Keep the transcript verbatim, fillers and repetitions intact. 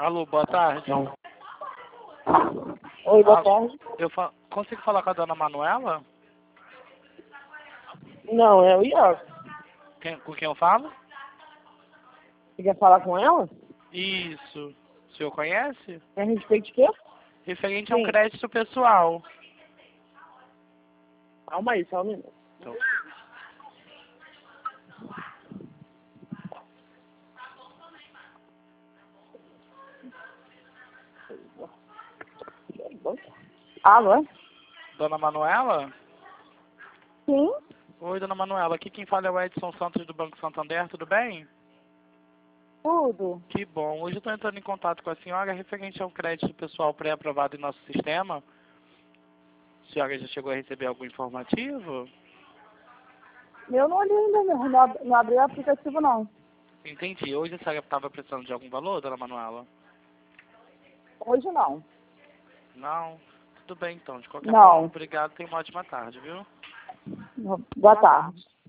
Alô, boa tarde. Não. Oi, boa Ah, tarde. Eu fa consigo falar com a dona Manuela? Não, é o Iago. Quem, com quem eu falo? Você quer falar com ela? Isso. O senhor conhece? É a respeito de quê? Referente a um Sim. crédito pessoal. Calma aí, só um minuto. Então, Alô? dona Manuela? Sim, Oi, dona Manuela. Aqui quem fala é o Edson Santos do Banco Santander, tudo bem? tudo. Que bom. Hoje eu estou entrando em contato com a senhora referente a um crédito pessoal pré-aprovado em nosso sistema. A senhora já chegou a receber algum informativo? Eu não olhei ainda, não, não ab- não abri o aplicativo, não. Entendi. Hoje a senhora estava precisando de algum valor, dona Manuela? Hoje não. Não? Tudo bem então. De qualquer forma, Não. obrigado. Tenha uma ótima tarde, viu? Boa tarde.